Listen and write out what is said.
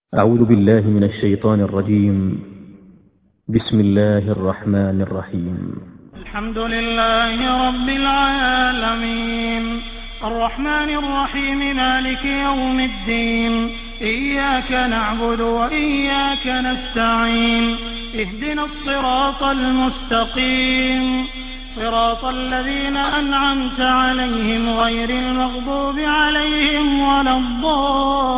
أعوذ بالله من الشيطان الرجيم. بسم الله الرحمن الرحيم. الحمد لله رب العالمين الرحمن الرحيم مالك يوم الدين إياك نعبد وإياك نستعين اهدنا الصراط المستقيم صراط الذين أنعمت عليهم غير المغضوب عليهم ولا الضالين